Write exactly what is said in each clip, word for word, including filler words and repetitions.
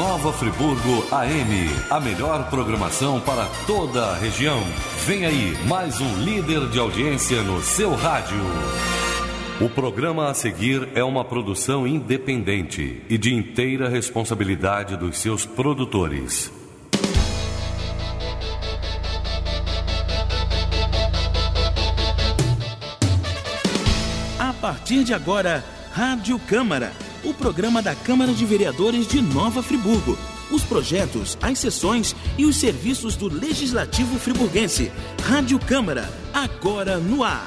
Nova Friburgo A M, a melhor programação para toda a região. Vem aí, mais um líder de audiência no seu rádio. O programa a seguir é uma produção independente e de inteira responsabilidade dos seus produtores. A partir de agora, Rádio Câmara, o programa da Câmara de Vereadores de Nova Friburgo. Os projetos, as sessões e os serviços do Legislativo friburguense. Rádio Câmara, agora no ar.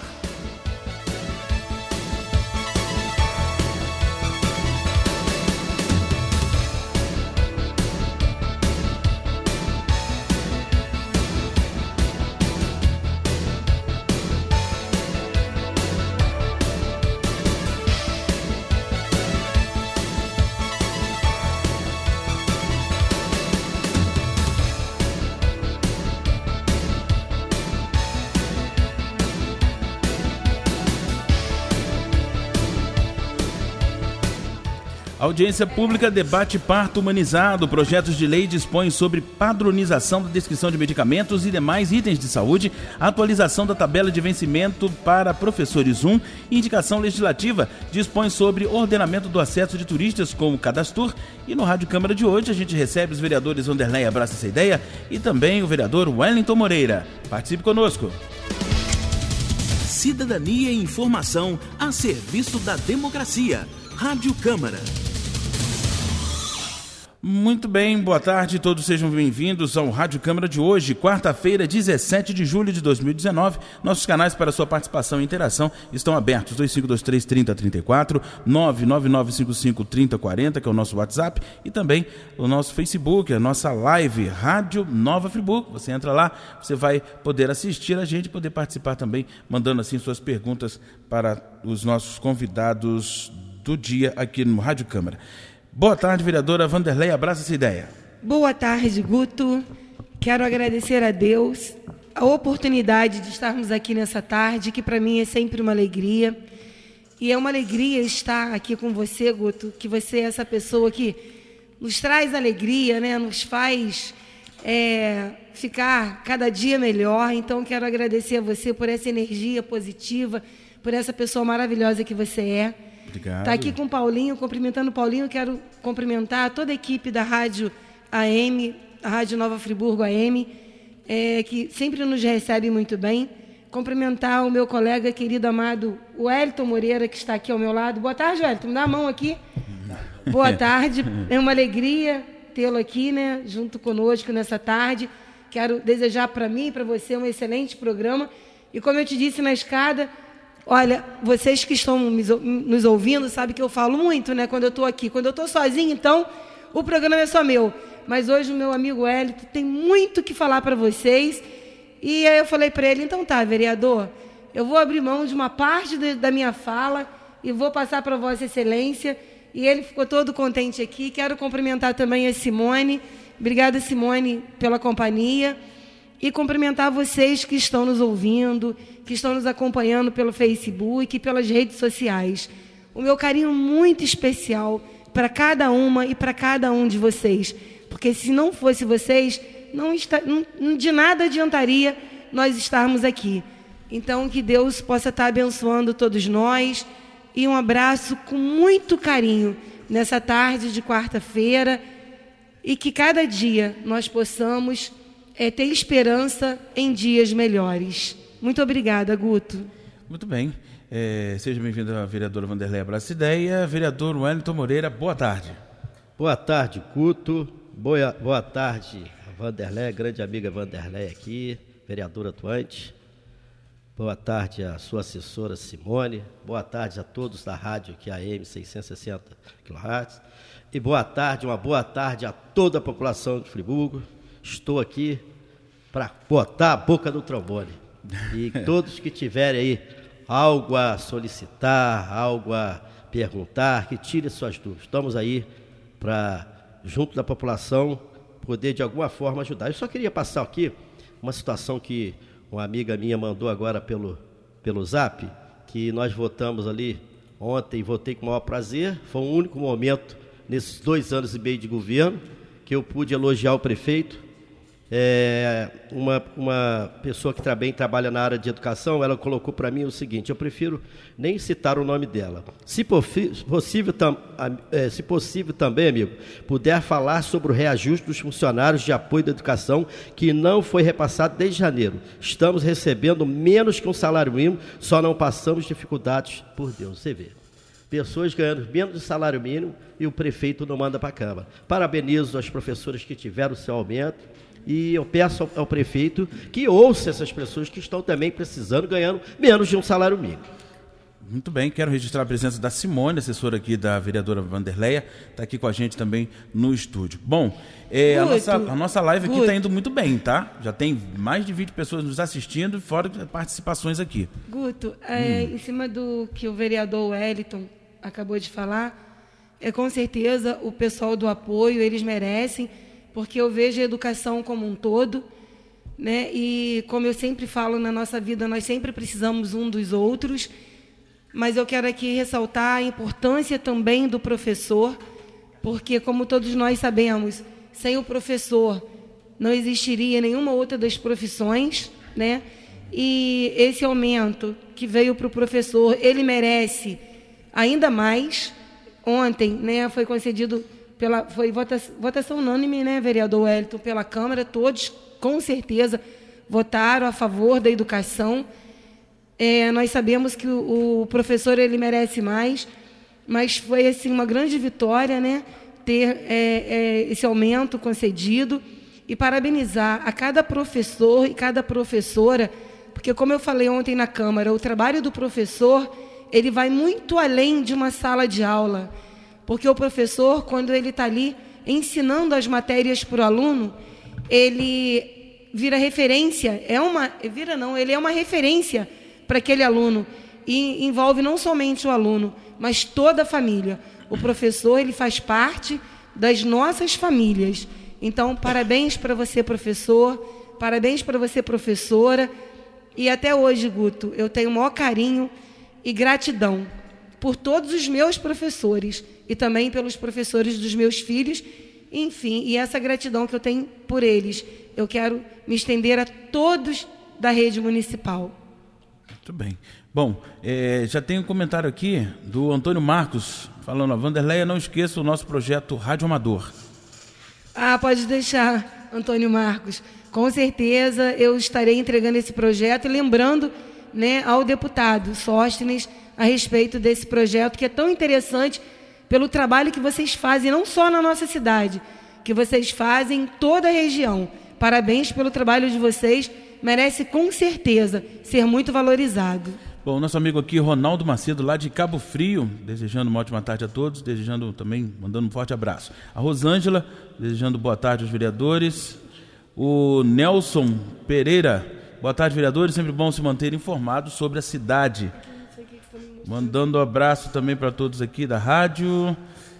Audiência pública debate parto humanizado. Projetos de lei dispõem sobre padronização da descrição de medicamentos e demais itens de saúde, atualização da tabela de vencimento para professores um e indicação legislativa dispõe sobre ordenamento do acesso de turistas com o Cadastur. E no Rádio Câmara de hoje a gente recebe os vereadores Vanderlei Abraça essa ideia e também o vereador Wellington Moreira. Participe conosco. Cidadania e informação a serviço da democracia. Rádio Câmara. Muito bem, boa tarde, todos sejam bem-vindos ao Rádio Câmara de hoje, quarta-feira, dezessete de julho de dois mil e dezenove. Nossos canais para sua participação e interação estão abertos, dois cinco dois três, três zero três quatro, nove nove nove cinco cinco, três zero quatro zero, que é o nosso WhatsApp, e também o nosso Facebook, a nossa live, Rádio Nova Friburgo. Você entra lá, você vai poder assistir a gente, poder participar também, mandando assim suas perguntas para os nossos convidados do dia aqui no Rádio Câmara. Boa tarde, vereadora Vanderlei, abraça essa ideia. Boa tarde, Guto. Quero agradecer a Deus a oportunidade de estarmos aqui nessa tarde, que para mim é sempre uma alegria. E é uma alegria estar aqui com você, Guto, que você é essa pessoa que nos traz alegria, né? Nos faz é, ficar cada dia melhor. Então, quero agradecer a você por essa energia positiva, por essa pessoa maravilhosa que você é. Está aqui com o Paulinho, cumprimentando o Paulinho. Quero cumprimentar toda a equipe da Rádio A M, a Rádio Nova Friburgo A M, é, que sempre nos recebe muito bem. Cumprimentar o meu colega querido, amado, Wellington Moreira, que está aqui ao meu lado. Boa tarde, Wellington. Me dá a mão aqui. Boa tarde. É uma alegria tê-lo aqui, né, junto conosco nessa tarde. Quero desejar para mim e para você um excelente programa. E como eu te disse na escada, olha, vocês que estão nos ouvindo sabem que eu falo muito, né, quando eu estou aqui. Quando eu estou sozinho, então, o programa é só meu. Mas hoje o meu amigo Wellington tem muito que falar para vocês. E aí eu falei para ele, então tá, vereador, eu vou abrir mão de uma parte de, da minha fala e vou passar para Vossa Excelência. E ele ficou todo contente aqui. Quero cumprimentar também a Simone. Obrigada, Simone, pela companhia. E cumprimentar vocês que estão nos ouvindo, que estão nos acompanhando pelo Facebook e pelas redes sociais. O meu carinho muito especial para cada uma e para cada um de vocês. Porque se não fosse vocês, não está, não, de nada adiantaria nós estarmos aqui. Então, que Deus possa estar abençoando todos nós. E um abraço com muito carinho nessa tarde de quarta-feira. E que cada dia nós possamos é, ter esperança em dias melhores. Muito obrigada, Guto. Muito bem. É, seja bem-vindo a vereadora Vanderlei Abraça Ideia. Vereador Wellington Moreira, boa tarde. Boa tarde, Guto. Boa, boa tarde, Vanderlei, grande amiga Vanderlei aqui, vereadora atuante. Boa tarde à sua assessora Simone. Boa tarde a todos da rádio aqui, a A M seiscentos e sessenta quilohertz. E boa tarde, uma boa tarde a toda a população de Friburgo. Estou aqui para botar a boca no trombone. E todos que tiverem aí algo a solicitar, algo a perguntar, que tirem suas dúvidas. Estamos aí para, junto da população, poder de alguma forma ajudar. Eu só queria passar aqui uma situação que uma amiga minha mandou agora pelo, pelo Zap, que nós votamos ali ontem, votei com o maior prazer. Foi o único momento nesses dois anos e meio de governo que eu pude elogiar o prefeito. É, uma, uma pessoa que também trabalha na área de educação, ela colocou para mim o seguinte: eu prefiro nem citar o nome dela. Se possível, tam, é, se possível também, amigo, puder falar sobre o reajuste dos funcionários de apoio da educação, que não foi repassado desde janeiro. Estamos recebendo menos que um salário mínimo, só não passamos dificuldades, por Deus, você vê. Pessoas ganhando menos do salário mínimo e o prefeito não manda para a Câmara. Parabenizo as professoras que tiveram o seu aumento. E eu peço ao, ao prefeito que ouça essas pessoas que estão também precisando, ganhando menos de um salário mínimo. Muito bem, quero registrar a presença da Simone, assessora aqui da vereadora Vanderleia, está aqui com a gente também no estúdio. Bom, é, a, nossa, a nossa live aqui está indo muito bem, tá? Já tem mais de vinte pessoas nos assistindo, fora participações aqui. Guto, é, hum. em cima do que o vereador Wellington acabou de falar, é, com certeza o pessoal do apoio, eles merecem, porque eu vejo a educação como um todo, né? E como eu sempre falo, na nossa vida nós sempre precisamos um dos outros, mas eu quero aqui ressaltar a importância também do professor, porque como todos nós sabemos, sem o professor não existiria nenhuma outra das profissões, né? E esse aumento que veio para o professor, ele merece ainda mais. Ontem, né, foi concedido Pela, foi votação, votação unânime, né, vereador Wellington, pela Câmara, todos, com certeza, votaram a favor da educação. É, nós sabemos que o, o professor, ele merece mais, mas foi, assim, uma grande vitória, né, ter é, é, esse aumento concedido e parabenizar a cada professor e cada professora, porque, como eu falei ontem na Câmara, o trabalho do professor, ele vai muito além de uma sala de aula. Porque o professor, quando ele está ali ensinando as matérias para o aluno, ele vira referência, é uma, vira não, ele é uma referência para aquele aluno. E envolve não somente o aluno, mas toda a família. O professor, ele faz parte das nossas famílias. Então, parabéns para você, professor, parabéns para você, professora. E até hoje, Guto, eu tenho o maior carinho e gratidão por todos os meus professores e também pelos professores dos meus filhos, enfim, e essa gratidão que eu tenho por eles, eu quero me estender a todos da rede municipal. Muito bem. Bom, é, já tem um comentário aqui do Antônio Marcos, falando: a Vanderleia, não esqueça o nosso projeto Rádio Amador. Ah, pode deixar, Antônio Marcos. Com certeza eu estarei entregando esse projeto e lembrando, né, ao deputado Sóstenes a respeito desse projeto que é tão interessante pelo trabalho que vocês fazem, não só na nossa cidade, que vocês fazem em toda a região. Parabéns pelo trabalho de vocês, merece com certeza ser muito valorizado. Bom, nosso amigo aqui, Ronaldo Macedo, lá de Cabo Frio, desejando uma ótima tarde a todos, desejando também, mandando um forte abraço. A Rosângela, desejando boa tarde aos vereadores. O Nelson Pereira, boa tarde, vereadores, sempre bom se manter informados sobre a cidade. Mandando um abraço também para todos aqui da rádio.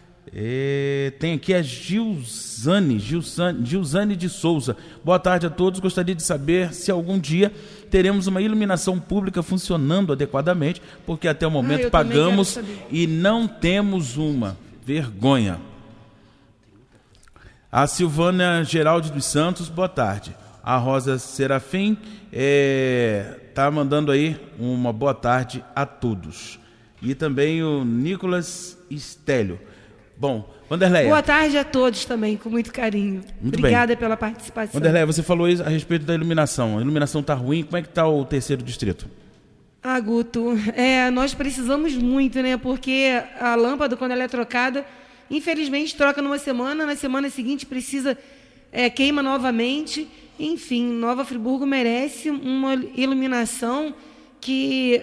É, tem aqui a Gilzane, Gilzane, Gilzane de Souza. Boa tarde a todos. Gostaria de saber se algum dia teremos uma iluminação pública funcionando adequadamente, porque até o momento ah, pagamos e não temos uma. Vergonha. A Silvana Geraldi dos Santos, boa tarde. A Rosa Serafim está é, mandando aí uma boa tarde a todos. E também o Nicolas Estélio. Bom, Vanderleia. Boa tarde a todos também, com muito carinho. Muito Obrigada bem. pela participação. Vanderleia, você falou a respeito da iluminação. A iluminação está ruim. Como é que está o terceiro distrito? Ah, Guto, é, nós precisamos muito, né? Porque a lâmpada, quando ela é trocada, infelizmente troca numa semana, na semana seguinte precisa, é, queima novamente. Enfim, Nova Friburgo merece uma iluminação que,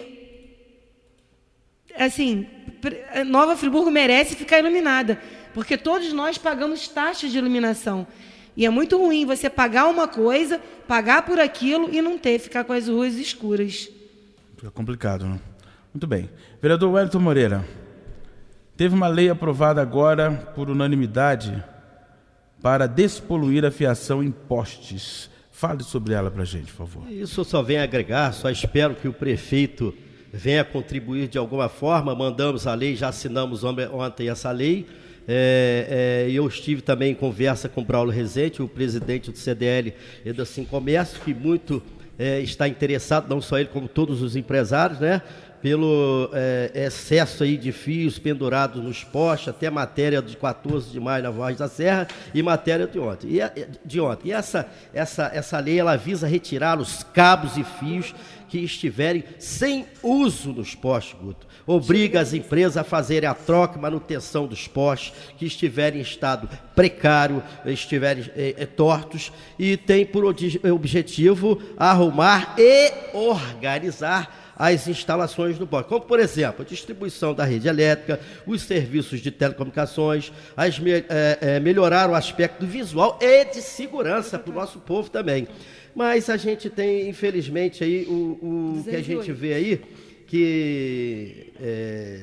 assim, Nova Friburgo merece ficar iluminada, porque todos nós pagamos taxas de iluminação. E é muito ruim você pagar uma coisa, pagar por aquilo e não ter, ficar com as ruas escuras. Fica complicado, né? Muito bem. Vereador Wellington Moreira, teve uma lei aprovada agora por unanimidade para despoluir a fiação em postes. Fale sobre ela para a gente, por favor. Isso eu só venho agregar, só espero que o prefeito venha contribuir de alguma forma. Mandamos a lei, já assinamos ontem essa lei, É, é, eu estive também em conversa com o Braulio Rezende, o presidente do C D L e da Sim Comércio, que muito é, está interessado, não só ele, como todos os empresários, né? Pelo é, excesso aí de fios pendurados nos postes, até matéria de quatorze de maio na Voz da Serra e matéria de ontem. E, de ontem. e essa, essa, essa lei ela visa retirar os cabos e fios que estiverem sem uso nos postes, Guto. Obriga as empresas a fazerem a troca e manutenção dos postes que estiverem em estado precário, estiverem é, é, tortos, e tem por objetivo arrumar e organizar as instalações do poste, como por exemplo a distribuição da rede elétrica, os serviços de telecomunicações, as, é, é, melhorar o aspecto visual e de segurança para o nosso povo também. Mas a gente tem, infelizmente, aí o, o que a gente vê aí, que é,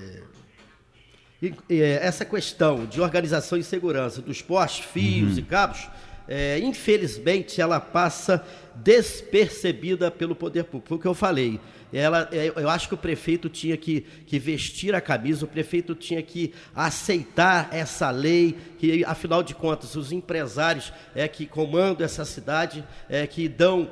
é, essa questão de organização e segurança dos postes, fios uhum. e cabos, é, infelizmente ela passa despercebida pelo poder público. Foi o que eu falei. Ela, eu acho que o prefeito tinha que, que vestir a camisa, o prefeito tinha que aceitar essa lei, que afinal de contas os empresários é que comandam essa cidade, é que dão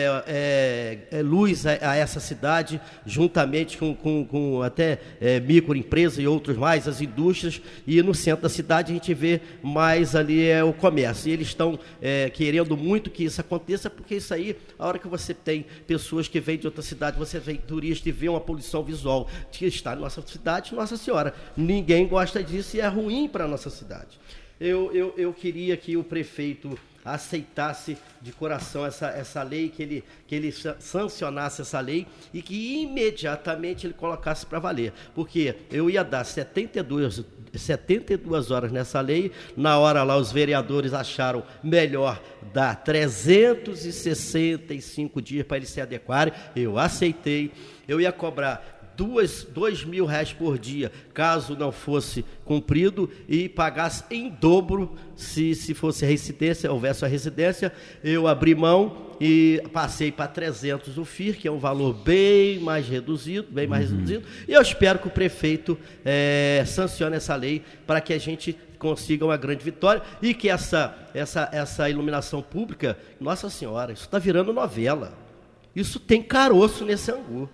é, é, luz a, a essa cidade, juntamente com, com, com até é, microempresas e outros mais, as indústrias, e no centro da cidade a gente vê mais ali é, o comércio. E eles estão é, querendo muito que isso aconteça, porque isso aí, a hora que você tem pessoas que vêm de outra cidade, você vem turista e vê uma poluição visual que está na nossa cidade, Nossa Senhora, ninguém gosta disso e é ruim para a nossa cidade. Eu, eu, eu queria que o prefeito aceitasse de coração essa, essa lei, que ele, que ele sancionasse essa lei e que imediatamente ele colocasse para valer, porque eu ia dar setenta e duas, setenta e duas horas nessa lei, na hora lá os vereadores acharam melhor dar trezentos e sessenta e cinco dias para eles se adequarem, eu aceitei, eu ia cobrar Duas, dois mil reais por dia, caso não fosse cumprido, e pagasse em dobro se, se fosse residência, houvesse a residência. Eu abri mão e passei para trezentos o F I R, que é um valor bem mais reduzido, bem mais uhum. reduzido, e eu espero que o prefeito é, sancione essa lei para que a gente consiga uma grande vitória e que essa, essa, essa iluminação pública, Nossa Senhora, isso está virando novela, isso tem caroço nesse angu.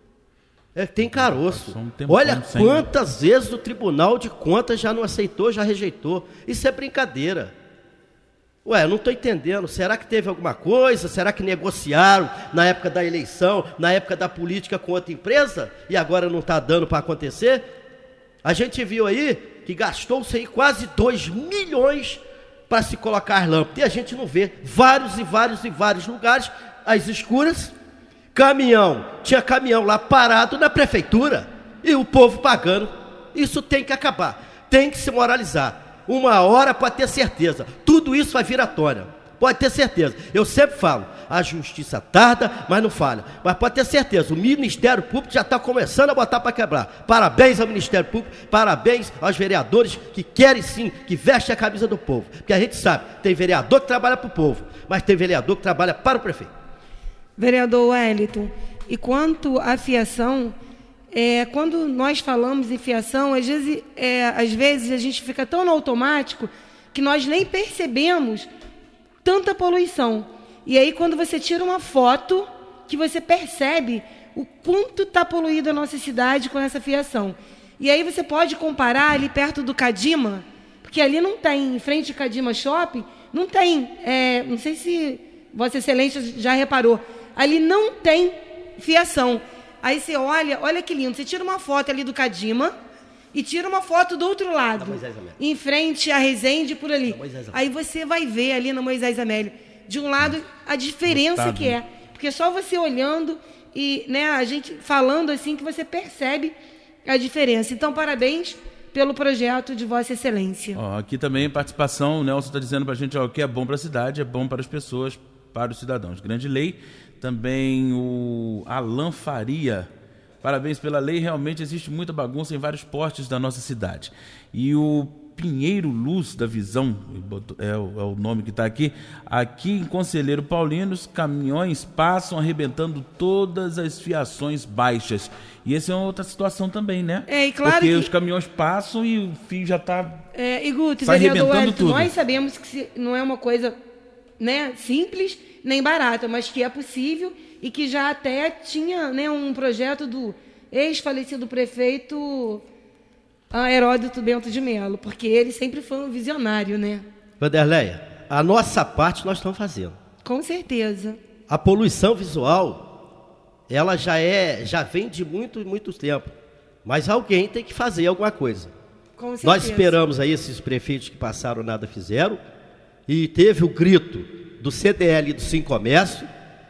É, tem caroço. Um Olha quantas sem... vezes o Tribunal de Contas já não aceitou, já rejeitou. Isso é brincadeira. Ué, eu não estou entendendo. Será que teve alguma coisa? Será que negociaram na época da eleição, na época da política com outra empresa? E agora não está dando para acontecer? A gente viu aí que gastou-se aí quase dois milhões para se colocar lâmpada. E a gente não vê vários e vários e vários lugares, às escuras. Caminhão, tinha caminhão lá parado na prefeitura e o povo pagando. Isso tem que acabar, tem que se moralizar. Uma hora pode ter certeza, tudo isso vai vir à tona, pode ter certeza. Eu sempre falo, a justiça tarda, mas não falha. Mas pode ter certeza, o Ministério Público já está começando a botar para quebrar. Parabéns ao Ministério Público, parabéns aos vereadores que querem sim, que vestem a camisa do povo. Porque a gente sabe, tem vereador que trabalha para o povo, mas tem vereador que trabalha para o prefeito. Vereador Wellington, e quanto à fiação, é, quando nós falamos em fiação, às vezes, é, às vezes a gente fica tão no automático que nós nem percebemos tanta poluição. E aí quando você tira uma foto, que você percebe o quanto está poluída a nossa cidade com essa fiação. E aí você pode comparar ali perto do Cadima, porque ali não tem, em frente ao Cadima Shopping, não tem, é, não sei se Vossa Excelência já reparou, ali não tem fiação. Aí você olha, olha que lindo, você tira uma foto ali do Cadima e tira uma foto do outro lado, em frente à Resende, por ali. Aí você vai ver ali no Moisés Amélio, de um lado, a diferença que é. Porque só você olhando e, né, a gente falando assim que você percebe a diferença. Então, parabéns pelo projeto de Vossa Excelência. Ó, aqui também participação, o Nelson está dizendo para a gente, ó, que é bom para a cidade, é bom para as pessoas, para os cidadãos. Grande lei. Também o Alan Faria. Parabéns pela lei. Realmente existe muita bagunça em vários postes da nossa cidade. E o Pinheiro Luz da Visão, é o, é o nome que está aqui. Aqui em Conselheiro Paulino, os caminhões passam arrebentando todas as fiações baixas. E essa é uma outra situação também, né? É, e claro Porque que... os caminhões passam e o fio já está É, e Guto, tá vereador arrebentando Wellington, tudo. nós sabemos que se- não é uma coisa, né, simples nem barata, mas que é possível e que já até tinha, né, um projeto do ex-falecido prefeito ah, Heródoto Bento de Melo, porque ele sempre foi um visionário, né? Vanderleia, a nossa parte nós estamos fazendo. Com certeza. A poluição visual, ela já é, já vem de muito, muito tempo. Mas alguém tem que fazer alguma coisa. Com certeza. Nós esperamos aí esses prefeitos que passaram, nada fizeram. E teve o grito do C D L e do Sim Comércio.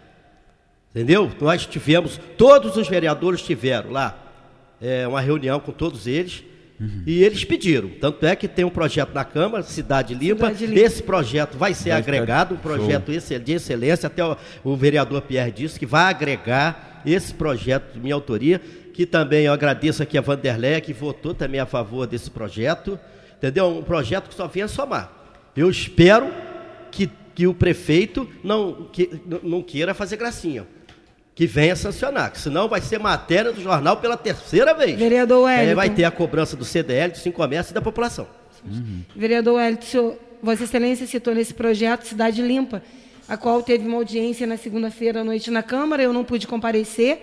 Entendeu? Nós tivemos, todos os vereadores tiveram lá é, uma reunião com todos eles. Uhum. E eles pediram. Tanto é que tem um projeto na Câmara, Cidade Limpa. Cidade Limpa. Esse projeto vai ser vai agregado, um projeto show. de excelência. Até o, o vereador Pierre disse que vai agregar esse projeto de minha autoria, que também eu agradeço aqui a Vanderleia, que votou também a favor desse projeto. Entendeu? Um projeto que só vem a somar. Eu espero que, que o prefeito não, que, não queira fazer gracinha. Que venha sancionar, que senão vai ser matéria do jornal pela terceira vez. Vereador Wellington. Aí vai ter a cobrança do C D L, do Sim Comércio e da população. Uhum. Vereador Wellington, senhor, Vossa Excelência citou nesse projeto Cidade Limpa, a qual teve uma audiência na segunda-feira à noite na Câmara, eu não pude comparecer,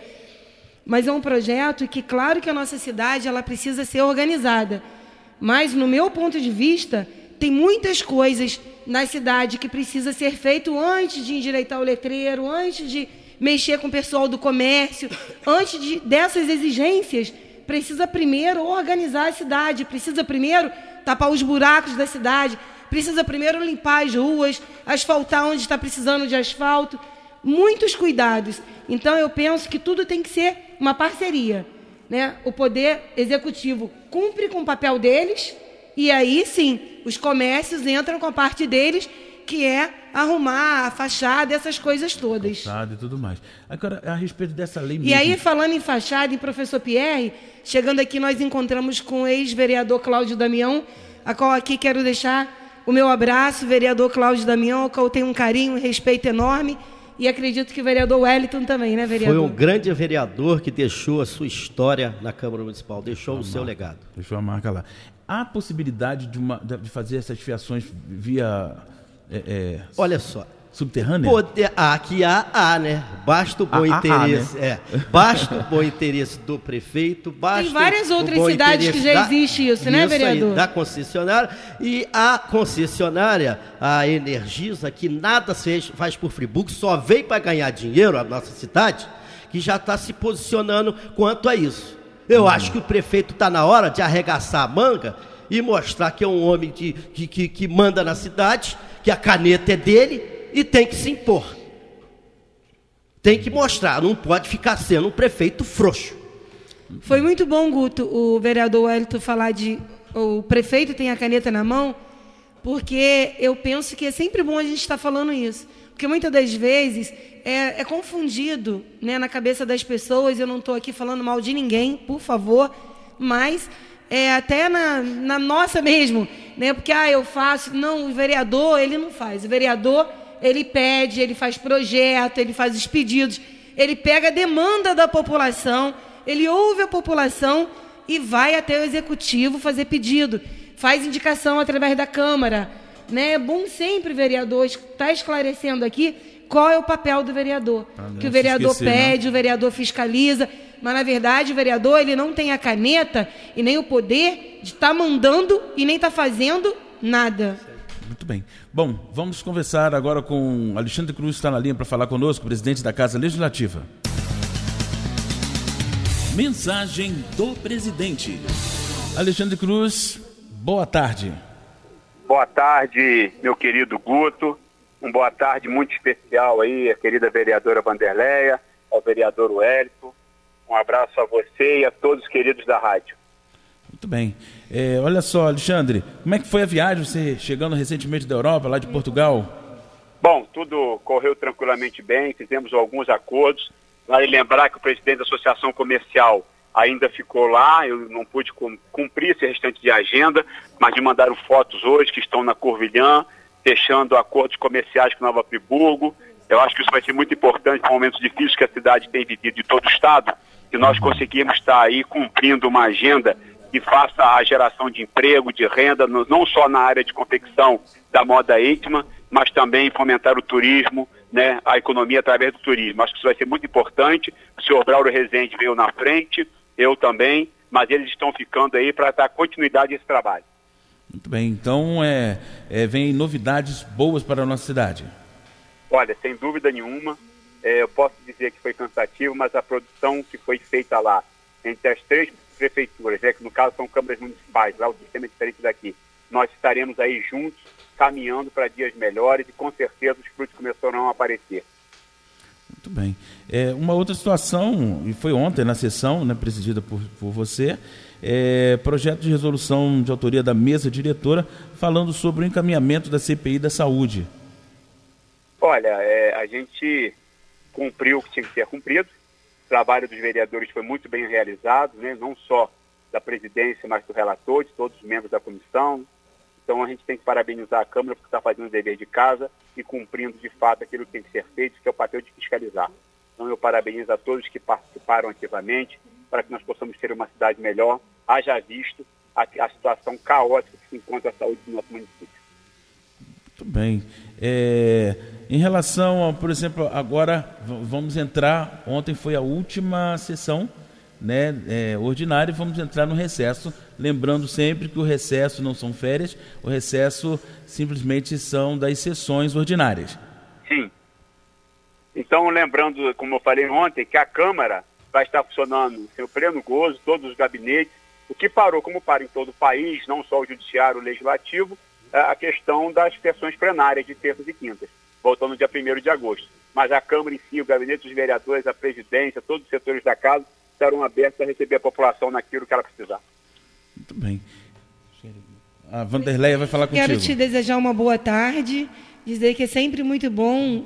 mas é um projeto que, claro que a nossa cidade ela precisa ser organizada, mas, no meu ponto de vista, tem muitas coisas na cidade que precisa ser feito antes de endireitar o letreiro, antes de mexer com o pessoal do comércio, antes de, dessas exigências, precisa primeiro organizar a cidade, precisa primeiro tapar os buracos da cidade, precisa primeiro limpar as ruas, asfaltar onde está precisando de asfalto, muitos cuidados. Então, eu penso que tudo tem que ser uma parceria, né? O Poder Executivo cumpre com o papel deles e aí, sim, os comércios entram com a parte deles, que é arrumar a fachada, essas coisas todas. Fachada e tudo mais. Agora, a respeito dessa lei E mesmo... aí, falando em fachada, em professor Pierre, chegando aqui, nós encontramos com o ex-vereador Cláudio Damião, a qual aqui quero deixar o meu abraço, vereador Cláudio Damião, ao qual eu tenho um carinho, um respeito enorme, e acredito que o vereador Wellington também, né, vereador? Foi um grande vereador que deixou a sua história na Câmara Municipal, deixou a o seu marca. legado. Deixou a marca lá. Há possibilidade de, uma, de fazer essas fiações via... É, é, Olha só. subterrânea? Poder, aqui há, há, né? Basta o bom Ah, ah, interesse. ah, né? é, basta o bom interesse do prefeito, basta Tem várias o outras bom cidades interesse que já da- existe isso, né, vereador? Aí, da concessionária. E a concessionária, a Energisa, que nada fez, faz por Friburgo, só veio para ganhar dinheiro, a nossa cidade, que já está se posicionando quanto a isso. Eu hum. acho que o prefeito está na hora de arregaçar a manga e mostrar que é um homem de, de, que, que manda na cidade, que a caneta é dele e tem que se impor. Tem que mostrar, não pode ficar sendo um prefeito frouxo. Foi muito bom, Guto, o vereador Wellington falar de o prefeito tem a caneta na mão, porque eu penso que é sempre bom a gente estar falando isso. Porque muitas das vezes é, é confundido, né, na cabeça das pessoas. Eu não estou aqui falando mal de ninguém, por favor, mas é, até na, na nossa mesmo, né, porque ah, eu faço. Não, o vereador, ele não faz. O vereador, ele pede, ele faz projeto, ele faz os pedidos, ele pega a demanda da população, ele ouve a população e vai até o executivo fazer pedido, faz indicação através da Câmara, né? É bom sempre, vereador, estar esclarecendo aqui qual é o papel do vereador. Ah, que o vereador esquecer, pede, não. O vereador fiscaliza, mas, na verdade, o vereador ele não tem a caneta e nem o poder de estar mandando e nem estar fazendo nada. Muito bem. Bom, vamos conversar agora com Alexandre Cruz, que está na linha para falar conosco, presidente da Casa Legislativa. Mensagem do presidente. Alexandre Cruz, boa tarde. Boa tarde, meu querido Guto. Uma boa tarde muito especial aí, a querida vereadora Vanderleia, ao vereador Wellington. Um abraço a você e a todos os queridos da rádio. Muito bem. É, olha só, Alexandre, como é que foi a viagem, você chegando recentemente da Europa, lá de Portugal? Bom, tudo correu tranquilamente bem, fizemos alguns acordos. Vale lembrar que o presidente da Associação Comercial ainda ficou lá, eu não pude cumprir esse restante de agenda, mas me mandaram fotos hoje que estão na Corvilhã, fechando acordos comerciais com Nova Friburgo. Eu acho que isso vai ser muito importante em momentos difíceis que a cidade tem vivido de todo o estado, que nós conseguimos estar aí cumprindo uma agenda que faça a geração de emprego, de renda, no, não só na área de confecção da moda íntima, mas também fomentar o turismo, né, a economia através do turismo. Acho que isso vai ser muito importante. O senhor Braulio Rezende veio na frente, eu também, mas eles estão ficando aí para dar continuidade a esse trabalho. Muito bem, então é, é, vem novidades boas para a nossa cidade. Olha, sem dúvida nenhuma, é, eu posso dizer que foi cansativo, mas a produção que foi feita lá, entre as três prefeituras, é que no caso são câmaras municipais, lá o sistema é diferente daqui, nós estaremos aí juntos, caminhando para dias melhores e com certeza os frutos começarão a aparecer. Muito bem. É, uma outra situação, e foi ontem na sessão, né, presidida por, por você, é, projeto de resolução de autoria da mesa diretora falando sobre o encaminhamento da C P I da saúde. Olha, é, a gente cumpriu o que tinha que ser cumprido. O trabalho dos vereadores foi muito bem realizado, né? Não só da presidência, mas do relator, de todos os membros da comissão. Então a gente tem que parabenizar a Câmara por estar fazendo o dever de casa e cumprindo de fato aquilo que tem que ser feito, que é o papel de fiscalizar. Então eu parabenizo a todos que participaram ativamente para que nós possamos ter uma cidade melhor, haja visto a, a situação caótica que se encontra a saúde do nosso município. Muito bem. É, em relação, a, por exemplo, agora vamos entrar, ontem foi a última sessão, né, é, ordinária, e vamos entrar no recesso, lembrando sempre que o recesso não são férias, o recesso simplesmente são das sessões ordinárias. Sim. Então, lembrando, como eu falei ontem, que a Câmara vai estar funcionando sem o pleno gozo, todos os gabinetes, o que parou, como para em todo o país, não só o Judiciário, o Legislativo, a questão das sessões plenárias de terças e quintas, voltando no dia primeiro de agosto. Mas a Câmara em si, o gabinete dos vereadores, a presidência, todos os setores da casa estarão abertos a receber a população naquilo que ela precisar. Muito bem. A Vanderleia vai falar contigo. Quero te desejar uma boa tarde, dizer que é sempre muito bom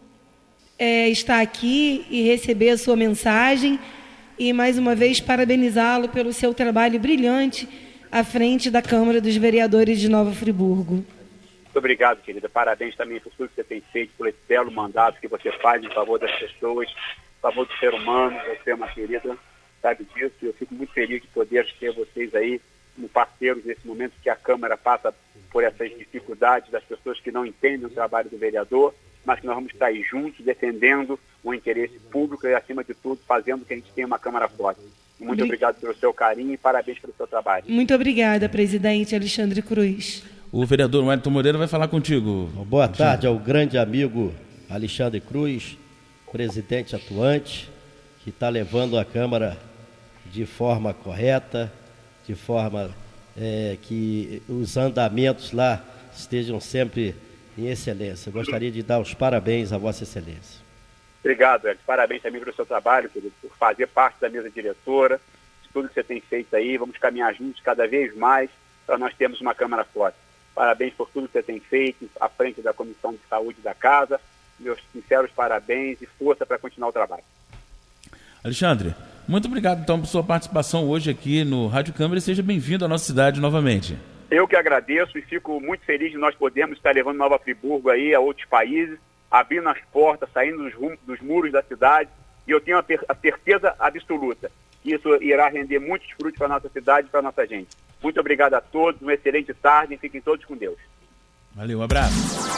é, estar aqui e receber a sua mensagem e, mais uma vez, parabenizá-lo pelo seu trabalho brilhante à frente da Câmara dos Vereadores de Nova Friburgo. Muito obrigado, querida. Parabéns também por tudo que você tem feito, por esse belo mandato que você faz em favor das pessoas, em favor do ser humano. Você é uma querida, sabe disso. Eu fico muito feliz de poder ter vocês aí como parceiros nesse momento que a Câmara passa por essas dificuldades das pessoas que não entendem o trabalho do vereador, mas que nós vamos estar aí juntos, defendendo o interesse público e, acima de tudo, fazendo que a gente tenha uma Câmara forte. Muito obrigado pelo seu carinho e parabéns pelo seu trabalho. Muito obrigada, presidente Alexandre Cruz. O vereador Wellington Moreira vai falar contigo. Boa tarde ao grande amigo Alexandre Cruz, presidente atuante, que está levando a Câmara de forma correta, de forma é, que os andamentos lá estejam sempre em excelência. Gostaria de dar os parabéns a Vossa Excelência. Obrigado, Ed. Parabéns também pelo seu trabalho, querido, por fazer parte da mesa diretora, de tudo que você tem feito aí. Vamos caminhar juntos cada vez mais para nós termos uma Câmara forte. Parabéns por tudo que você tem feito à frente da Comissão de Saúde da Casa. Meus sinceros parabéns e força para continuar o trabalho. Alexandre, muito obrigado então por sua participação hoje aqui no Rádio Câmara e seja bem-vindo à nossa cidade novamente. Eu que agradeço e fico muito feliz de nós podermos estar levando Nova Friburgo aí a outros países, abrindo as portas, saindo dos, rum, dos muros da cidade, e eu tenho a, a certeza absoluta que isso irá render muitos frutos para a nossa cidade e para a nossa gente. Muito obrigado a todos, uma excelente tarde e fiquem todos com Deus. Valeu, um abraço.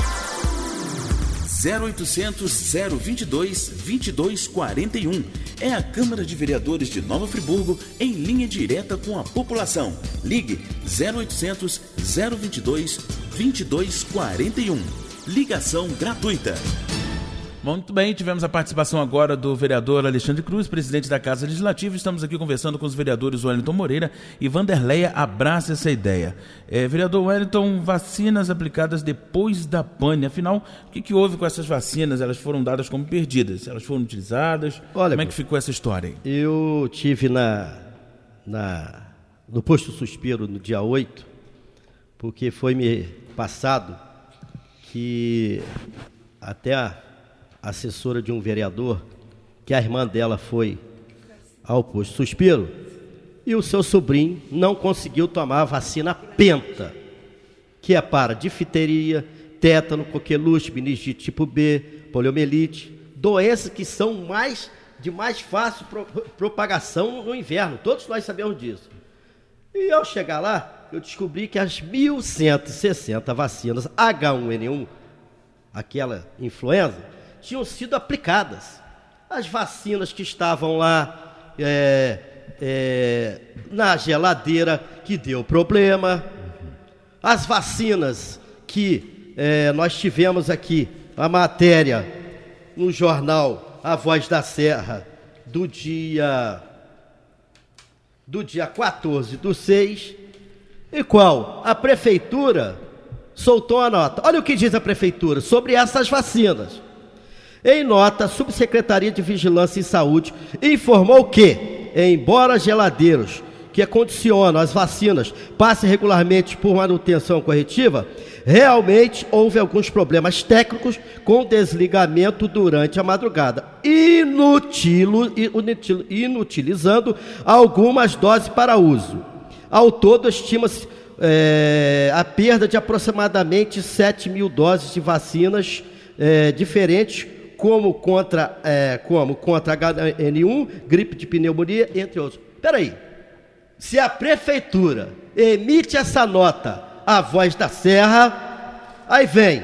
zero oitocentos, zero vinte e dois, vinte e dois quarenta e um. É a Câmara de Vereadores de Nova Friburgo em linha direta com a população. Ligue zero oitocentos, zero vinte e dois, vinte e dois quarenta e um. Ligação gratuita. Muito bem, tivemos a participação agora do vereador Alexandre Cruz, presidente da Casa Legislativa. Estamos aqui conversando com os vereadores Wellington Moreira e Vanderleia. Abraça essa ideia. É, vereador Wellington, vacinas aplicadas depois da pane. Afinal, o que, que houve com essas vacinas? Elas foram dadas como perdidas? Elas foram utilizadas? Olha, como é que ficou essa história? Eu tive na, na, no posto Suspiro no dia oito, porque foi me passado que até a assessora de um vereador, que a irmã dela foi ao posto Suspiro e o seu sobrinho não conseguiu tomar a vacina Penta, que é para difteria, tétano, coqueluche, meningite tipo B, poliomielite, doenças que são mais, de mais fácil pro, propagação no inverno. Todos nós sabemos disso. E ao chegar lá, eu descobri que as mil cento e sessenta vacinas H um N um, aquela influenza, tinham sido aplicadas. As vacinas que estavam lá é, é, na geladeira, que deu problema. As vacinas que é, nós tivemos aqui, a matéria no jornal A Voz da Serra, do dia, do dia quatorze do seis, e qual? A prefeitura soltou a nota. Olha o que diz a prefeitura sobre essas vacinas. Em nota, a Subsecretaria de Vigilância em Saúde informou que, embora geladeiros que condicionam as vacinas passem regularmente por manutenção corretiva, realmente houve alguns problemas técnicos com desligamento durante a madrugada, inutilo, inutil, inutilizando algumas doses para uso. Ao todo, estima-se é, a perda de aproximadamente sete mil doses de vacinas é, diferentes, como contra, é, como contra H N um, gripe de pneumonia, entre outros. Espera aí. Se a prefeitura emite essa nota, A Voz da Serra, aí vem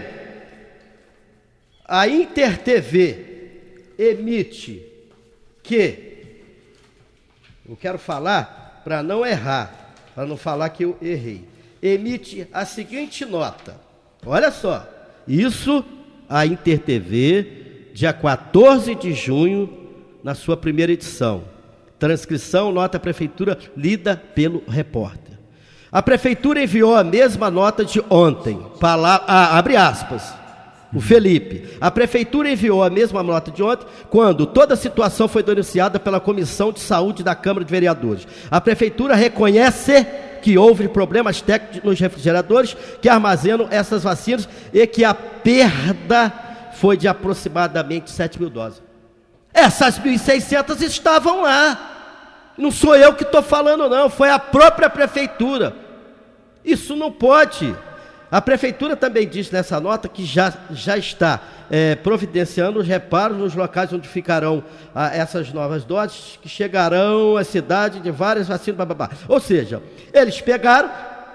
a Inter T V emite que, eu quero falar para não errar, para não falar que eu errei, emite a seguinte nota. Olha só, isso a Inter T V, dia quatorze de junho, na sua primeira edição. Transcrição, nota prefeitura, lida pelo repórter. A prefeitura enviou a mesma nota de ontem, para, ah, abre aspas, o Felipe. A prefeitura enviou a mesma nota de ontem, quando toda a situação foi denunciada pela Comissão de Saúde da Câmara de Vereadores. A prefeitura reconhece que houve problemas técnicos nos refrigeradores que armazenam essas vacinas e que a perda foi de aproximadamente sete mil doses. Essas mil e seiscentas estavam lá. Não sou eu que estou falando, não. Foi a própria prefeitura. Isso não pode. A prefeitura também diz nessa nota que já, já está é, providenciando os reparos nos locais onde ficarão ah, essas novas doses, que chegarão à cidade de várias vacinas, bababá. Ou seja, eles pegaram,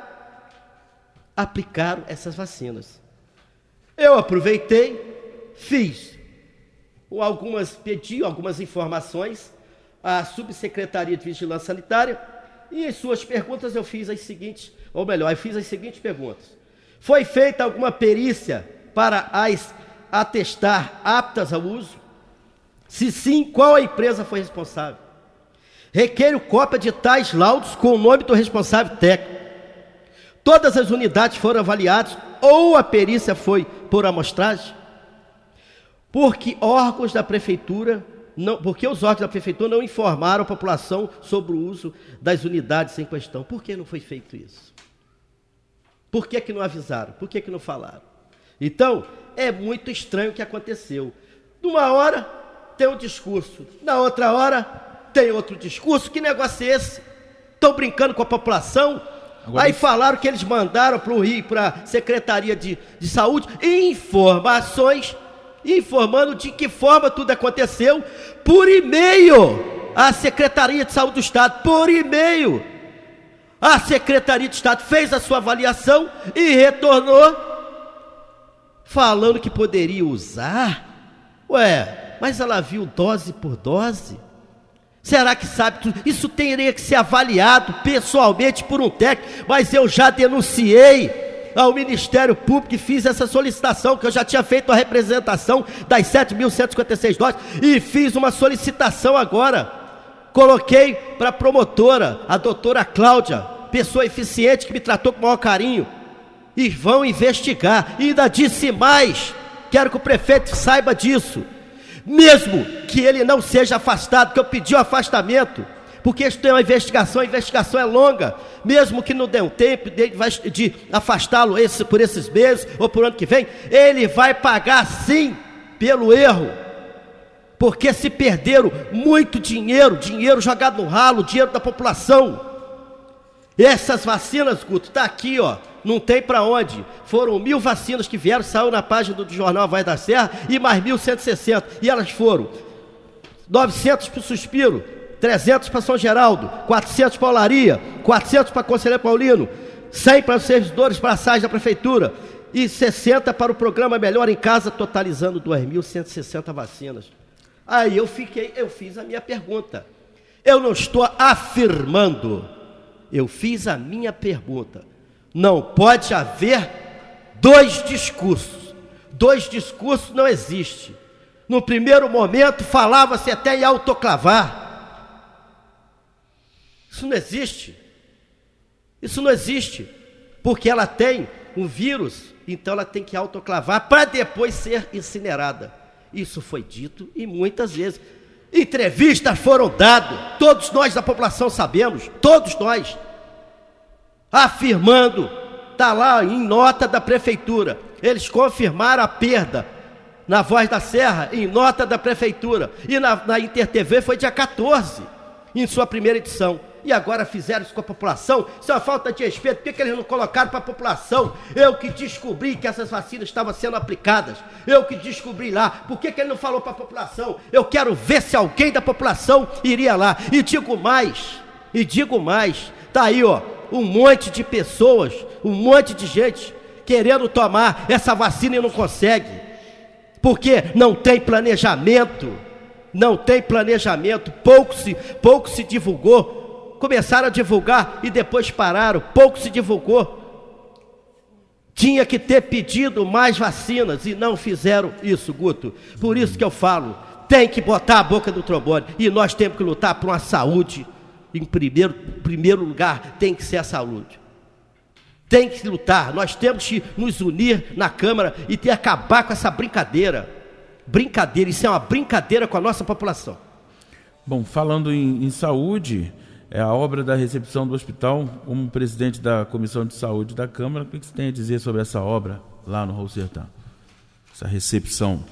aplicaram essas vacinas. Eu aproveitei, fiz algumas, pedi algumas informações à Subsecretaria de Vigilância Sanitária e em suas perguntas eu fiz as seguintes, ou melhor, eu fiz as seguintes perguntas. Foi feita alguma perícia para as atestar aptas ao uso? Se sim, qual a empresa foi responsável? Requeiro cópia de tais laudos com o nome do responsável técnico. Todas as unidades foram avaliadas ou a perícia foi por amostragem? Porque órgãos da prefeitura, não, porque os órgãos da prefeitura não informaram a população sobre o uso das unidades em questão. Por que não foi feito isso? Por que que não avisaram? Por que que não falaram? Então, é muito estranho o que aconteceu. Numa hora, tem um discurso. Na outra hora, tem outro discurso. Que negócio é esse? Estão brincando com a população? Agora, aí falaram que eles mandaram para o Rio, para a Secretaria de, de Saúde, informações, informando de que forma tudo aconteceu, por e-mail, à Secretaria de Saúde do Estado, por e-mail. A Secretaria de Estado fez a sua avaliação e retornou, falando que poderia usar. Ué, mas ela viu dose por dose? Será que sabe tudo? Isso teria que ser avaliado pessoalmente por um técnico, mas eu já denunciei ao Ministério Público e fiz essa solicitação, que eu já tinha feito a representação das sete mil cento e cinquenta e seis doses e fiz uma solicitação agora. Coloquei para a promotora, a doutora Cláudia, pessoa eficiente que me tratou com o maior carinho, e vão investigar. E ainda disse mais, quero que o prefeito saiba disso, mesmo que ele não seja afastado, que eu pedi o afastamento, porque isso tem uma investigação, a investigação é longa, mesmo que não dê um tempo de, de afastá-lo esse, por esses meses, ou por ano que vem, ele vai pagar sim, pelo erro, porque se perderam muito dinheiro, dinheiro jogado no ralo, dinheiro da população. Essas vacinas, Guto, está aqui, ó, não tem para onde. Foram mil vacinas que vieram, saiu na página do jornal Voz da Serra, e mais mil cento e sessenta, e elas foram novecentos para o Suspiro, trezentos para São Geraldo, quatrocentos para Olaria, quatrocentos para Conselheiro Paulino, cem para os servidores braçais da prefeitura e sessenta para o programa Melhor em Casa, totalizando duas mil cento e sessenta vacinas. Aí eu fiquei, eu fiz a minha pergunta. Eu não estou afirmando, eu fiz a minha pergunta. Não pode haver dois discursos. Dois discursos não existe. No primeiro momento falava-se até em autoclavar. Isso não existe. Isso não existe. Porque ela tem um vírus, então ela tem que autoclavar para depois ser incinerada. Isso foi dito e muitas vezes. Entrevistas foram dadas, todos nós da população sabemos, todos nós, afirmando, está lá em nota da prefeitura, eles confirmaram a perda na Voz da Serra, em nota da prefeitura, e na, na Inter T V foi dia quatorze, em sua primeira edição. E agora fizeram isso com a população. Isso é uma falta de respeito. Por que, que eles não colocaram para a população? Eu que descobri que essas vacinas estavam sendo aplicadas. Eu que descobri lá. Por que, que ele não falou para a população? Eu quero ver se alguém da população iria lá. E digo mais, e digo mais, está aí, ó, um monte de pessoas, um monte de gente querendo tomar essa vacina e não consegue. Porque não tem planejamento. Não tem planejamento. Pouco se, pouco se divulgou. Começaram a divulgar e depois pararam, pouco se divulgou. Tinha que ter pedido mais vacinas e não fizeram isso, Guto. Por isso que eu falo, tem que botar a boca do trombone e nós temos que lutar por uma saúde. Em primeiro, primeiro lugar, tem que ser a saúde. Tem que lutar, nós temos que nos unir na Câmara e ter, acabar com essa brincadeira. Brincadeira, isso é uma brincadeira com a nossa população. Bom, falando em, em saúde... É a obra da recepção do hospital. Como presidente da Comissão de Saúde da Câmara, o que você tem a dizer sobre essa obra lá no Raul Sertã? Essa recepção.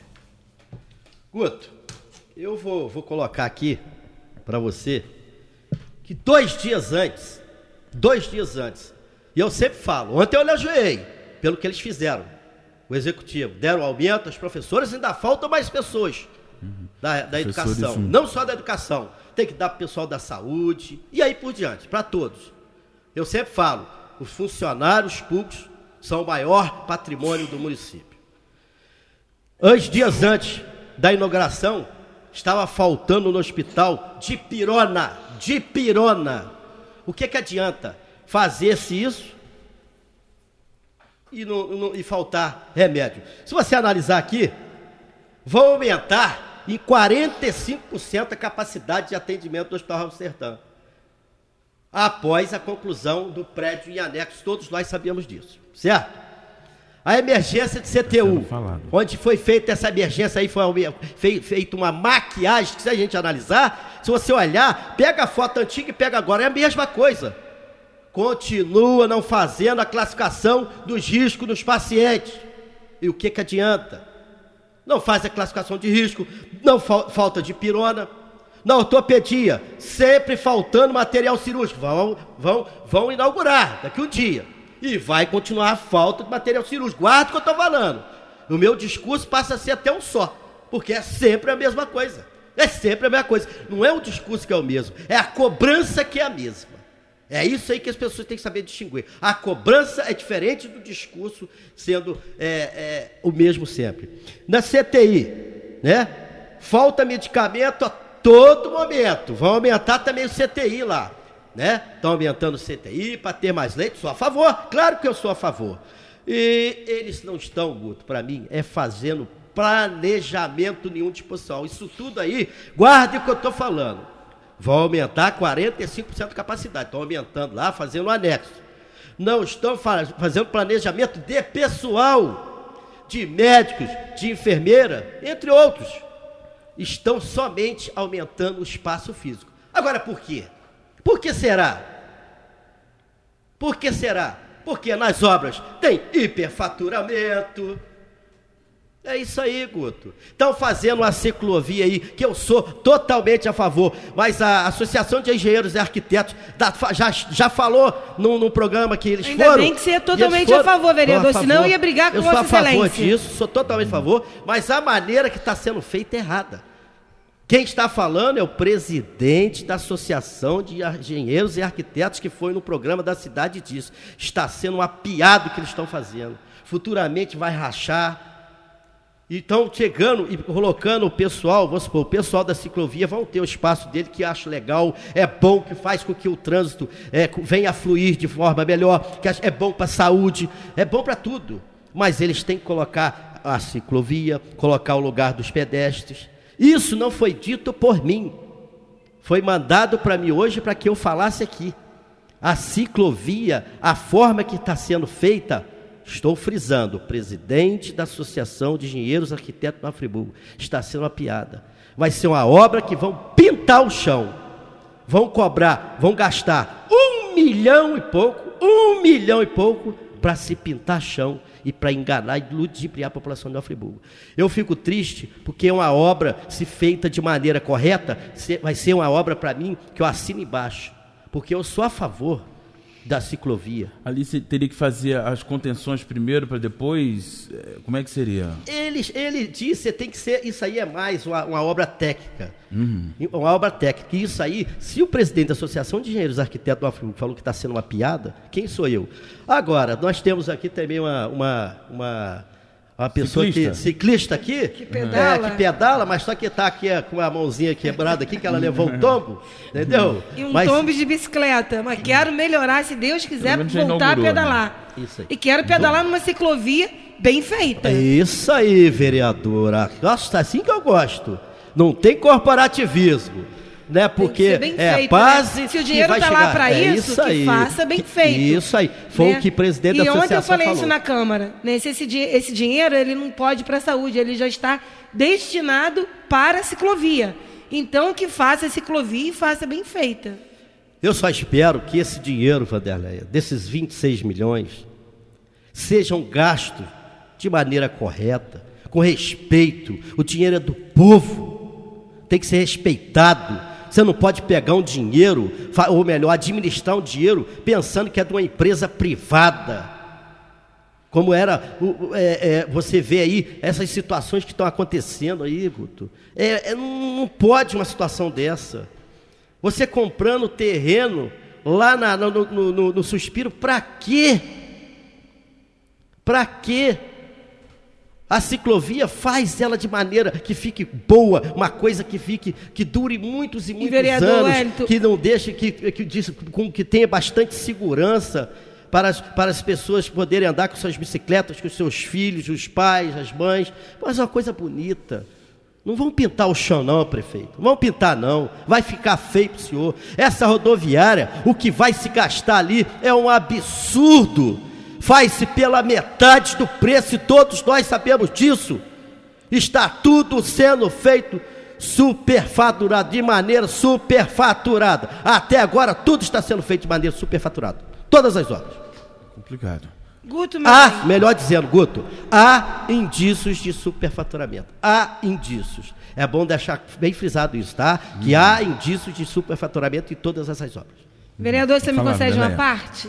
Guto, eu vou, vou colocar aqui para você que dois dias antes, dois dias antes, e eu sempre falo, ontem eu elogiei pelo que eles fizeram, o executivo, deram aumento aos professores, ainda faltam mais pessoas uhum. da, da educação, sim. Não só da educação, tem que dar para o pessoal da saúde, e aí por diante, para todos. Eu sempre falo, os funcionários públicos são o maior patrimônio do município. Antes, dias antes da inauguração, estava faltando no hospital dipirona, dipirona. O que que adianta fazer-se isso e, não, não, e faltar remédio? Se você analisar aqui, vão aumentar em quarenta e cinco por cento a capacidade de atendimento do Hospital Raul Sertã, após a conclusão do prédio em anexo, todos nós sabíamos disso, certo? A emergência de C T U, onde foi feita essa emergência aí, foi feita uma maquiagem, que se a gente analisar, se você olhar, pega a foto antiga e pega agora, é a mesma coisa. Continua não fazendo a classificação dos riscos nos pacientes. E o que que adianta? Não faz a classificação de risco, não fa- falta de pirona. Na ortopedia, sempre faltando material cirúrgico. Vão, vão, vão inaugurar daqui um dia. E vai continuar a falta de material cirúrgico. Guarda o que eu estou falando. O meu discurso passa a ser até um só, porque é sempre a mesma coisa. É sempre a mesma coisa. Não é o discurso que é o mesmo, é a cobrança que é a mesma. É isso aí que as pessoas têm que saber distinguir. A cobrança é diferente do discurso sendo é, é, o mesmo sempre. Na C T I, né? Falta medicamento a todo momento. Vão aumentar também o C T I lá, né? Estão aumentando o C T I para ter mais leite. Sou a favor, claro que eu sou a favor. E eles não estão, Guto, para mim, é fazendo planejamento nenhum de posição. Isso tudo aí, guarde o que eu estou falando. Vão aumentar quarenta e cinco por cento de capacidade. Estão aumentando lá, fazendo um anexo. Não estão fazendo planejamento de pessoal, de médicos, de enfermeira, entre outros. Estão somente aumentando o espaço físico. Agora, por quê? Por que será? Por que será? Porque nas obras tem hiperfaturamento. É isso aí, Guto. Estão fazendo uma ciclovia aí, que eu sou totalmente a favor, mas a Associação de Engenheiros e Arquitetos da, já, já falou num, num programa que eles Ainda foram... bem que você é totalmente foram, a favor, vereador, a favor. senão eu ia brigar com eu Vossa Excelência. Eu sou a favor disso, sou totalmente a favor, mas a maneira que está sendo feita é errada. Quem está falando é o presidente da Associação de Engenheiros e Arquitetos, que foi no programa da cidade disso. Está sendo uma piada o que eles estão fazendo. Futuramente vai rachar. E estão chegando e colocando o pessoal, vamos supor, o pessoal da ciclovia vão ter o espaço dele, que acho legal, é bom, que faz com que o trânsito é, venha a fluir de forma melhor, que é bom para a saúde, é bom para tudo. Mas eles têm que colocar a ciclovia, colocar o lugar dos pedestres. Isso não foi dito por mim, foi mandado para mim hoje para que eu falasse aqui. A ciclovia, a forma que está sendo feita, estou frisando, o presidente da Associação de Engenheiros e Arquitetos do Friburgo, está sendo uma piada. Vai ser uma obra que vão pintar o chão, vão cobrar, vão gastar um milhão e pouco, um milhão e pouco para se pintar chão e para enganar e ludibriar a população de Friburgo. Eu fico triste porque é uma obra, se feita de maneira correta, vai ser uma obra para mim que eu assino embaixo, porque eu sou a favor da ciclovia. Ali você teria que fazer as contenções primeiro para depois, como é que seria? Ele, ele disse, tem que ser, isso aí é mais uma, uma obra técnica, uhum. uma obra técnica, e isso aí, se o presidente da Associação de Engenheiros e Arquitetos do Friburgo falou que está sendo uma piada, quem sou eu? Agora, nós temos aqui também uma, uma, uma, uma pessoa ciclista. Que, ciclista aqui, que pedala. É, que pedala, mas só que está aqui com a mãozinha quebrada aqui, que ela levou um tombo, entendeu? E um mas, tombo de bicicleta, mas quero melhorar, se Deus quiser, voltar a pedalar. Né? Isso aí. E quero pedalar numa ciclovia bem feita. Isso aí, vereadora. Nossa, assim que eu gosto. Não tem corporativismo, né? Porque é feito, base né? Se o dinheiro está lá para é isso, isso que faça bem feito. Isso aí. Foi né? o que o presidente e da associação falou. E ontem eu falei falou. isso na Câmara. Né? Se esse, esse dinheiro ele não pode ir para a saúde, ele já está destinado para a ciclovia. Então, que faça a ciclovia e faça bem feita. Eu só espero que esse dinheiro, Vanderleia, desses vinte e seis milhões, sejam gastos de maneira correta, com respeito. O dinheiro é do povo, tem que ser respeitado. Você não pode pegar um dinheiro, ou melhor, administrar um dinheiro pensando que é de uma empresa privada. Como era, é, é, você vê aí essas situações que estão acontecendo aí, Guto. É, é, não, não pode uma situação dessa. Você comprando terreno lá na, no, no, no, no Suspiro, para quê? Para quê? A ciclovia faz ela de maneira que fique boa, uma coisa que fique, que dure muitos e muitos e anos, Wellington, que não deixe, que, que, que, com, que tenha bastante segurança para as, para as pessoas poderem andar com suas bicicletas, com os seus filhos, os pais, as mães. Mas é uma coisa bonita. Não vão pintar o chão não, prefeito. Não vão pintar não. Vai ficar feio para o senhor. Essa rodoviária, o que vai se gastar ali é um absurdo. Faz-se pela metade do preço e todos nós sabemos disso. Está tudo sendo feito superfaturado, de maneira superfaturada. Até agora tudo está sendo feito de maneira superfaturada. Todas as obras. Complicado. Guto, há, melhor dizendo, Guto, há indícios de superfaturamento. Há indícios. É bom deixar bem frisado isso, tá? Hum. Que há indícios de superfaturamento em todas essas obras. Vereador, você me Fala, concede uma parte?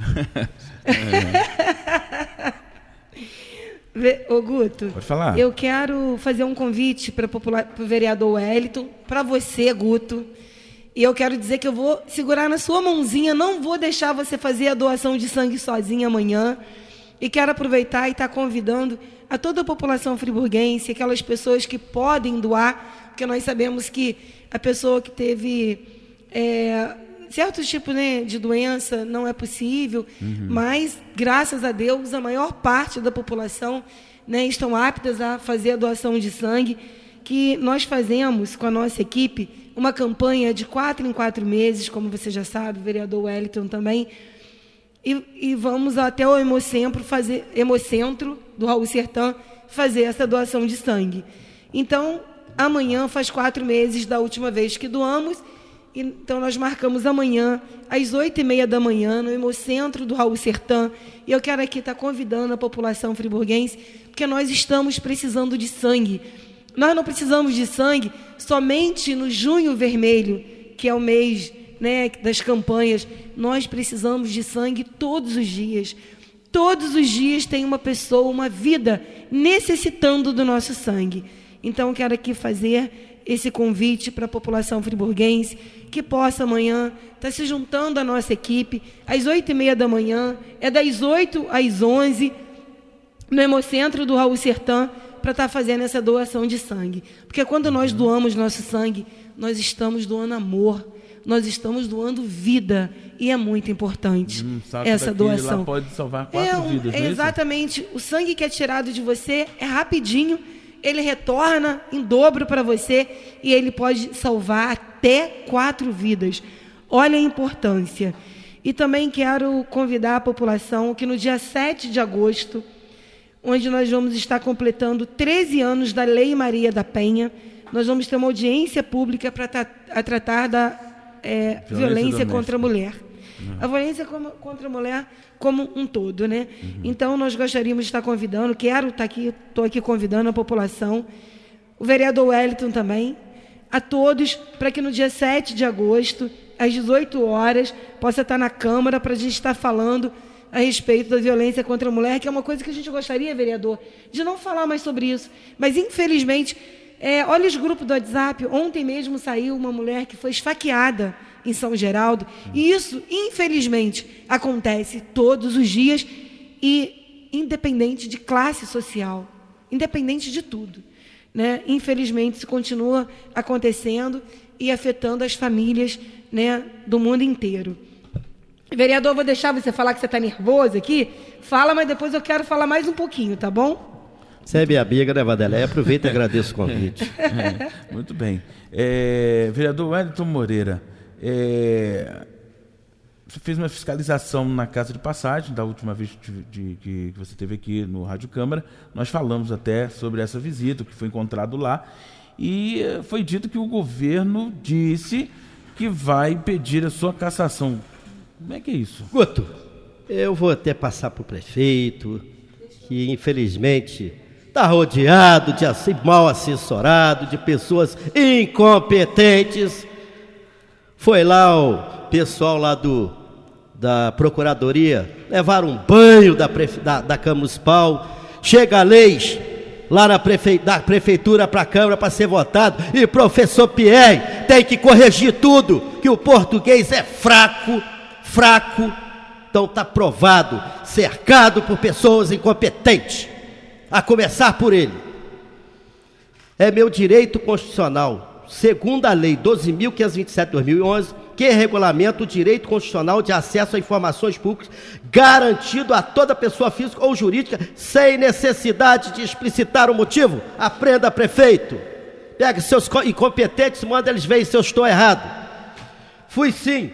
Ô Guto, pode falar. Eu quero fazer um convite para o vereador Wellington, para você, Guto, e eu quero dizer que eu vou segurar na sua mãozinha, não vou deixar você fazer a doação de sangue sozinho amanhã, e quero aproveitar e estar tá convidando a toda a população friburguense, aquelas pessoas que podem doar, porque nós sabemos que a pessoa que teve é, certos tipos, né, de doença não é possível, uhum. mas, graças a Deus, a maior parte da população, né, estão aptas a fazer a doação de sangue, que nós fazemos com a nossa equipe uma campanha de quatro em quatro meses, como você já sabe, o vereador Wellington também, e, e vamos até o Hemocentro, fazer, Hemocentro do Raul Sertã, fazer essa doação de sangue. Então, amanhã faz quatro meses da última vez que doamos, Então, nós marcamos amanhã, às oito e meia da manhã, no Hemocentro do Raul Sertã. E eu quero aqui estar convidando a população friburguense, porque nós estamos precisando de sangue. Nós não precisamos de sangue somente no Junho Vermelho, que é o mês, né, das campanhas. Nós precisamos de sangue todos os dias. Todos os dias tem uma pessoa, uma vida, necessitando do nosso sangue. Então, eu quero aqui fazer esse convite para a população friburguense, que possa amanhã estar se juntando à nossa equipe, às oito e meia da manhã, é das oito às onze, no Hemocentro do Raul Sertã, para estar fazendo essa doação de sangue. Porque quando nós doamos nosso sangue, nós estamos doando amor, nós estamos doando vida, e é muito importante um essa doação. Lá pode salvar quatro é um, vidas, é não é exatamente, isso? O sangue que é tirado de você é rapidinho, ele retorna em dobro para você e ele pode salvar até quatro vidas. Olha a importância. E também quero convidar a população que no dia sete de agosto, onde nós vamos estar completando treze anos da Lei Maria da Penha, nós vamos ter uma audiência pública para tra- a tratar da é, violência, violência contra a mulher. Uhum. A violência como, contra a mulher como um todo, né? Uhum. Então, nós gostaríamos de estar convidando, quero estar aqui, estou aqui convidando a população, o vereador Wellington também, a todos, para que no dia sete de agosto, às dezoito horas, possa estar na Câmara para a gente estar falando a respeito da violência contra a mulher, que é uma coisa que a gente gostaria, vereador, de não falar mais sobre isso. Mas, infelizmente, é, olha os grupos do WhatsApp, ontem mesmo saiu uma mulher que foi esfaqueada em São Geraldo, e isso, infelizmente, acontece todos os dias, e independente de classe social, independente de tudo, né? Infelizmente, isso continua acontecendo e afetando as famílias, né, do mundo inteiro. Vereador, vou deixar você falar que você está nervoso aqui, fala, mas depois eu quero falar mais um pouquinho, tá bom? Você é minha amiga, né, Vanderlei? Aproveita e agradeço o convite. É, muito bem. É, vereador Wellington Moreira, É, você fez uma fiscalização na casa de passagem da última vez de, de, de, que você esteve aqui no Rádio Câmara. Nós falamos até sobre essa visita, o que foi encontrado lá, e foi dito que o governo disse que vai pedir a sua cassação. Como é que é isso? Guto, eu vou até passar para o prefeito, que infelizmente está rodeado de assim, mal assessorado, de pessoas incompetentes. Foi lá o pessoal lá do, da Procuradoria, levaram um banho da, prefe, da, da Câmara Municipal, chega a leis lá na prefe, da Prefeitura para a Câmara para ser votado, e professor Pierre tem que corrigir tudo, que o português é fraco, fraco, então está provado, cercado por pessoas incompetentes, a começar por ele. É meu direito constitucional, segundo a Lei doze mil quinhentos e vinte e sete de dois mil e onze, que regulamenta o direito constitucional de acesso a informações públicas, garantido a toda pessoa física ou jurídica, sem necessidade de explicitar o motivo. Aprenda, prefeito. Pega seus incompetentes, manda eles verem se eu estou errado. Fui sim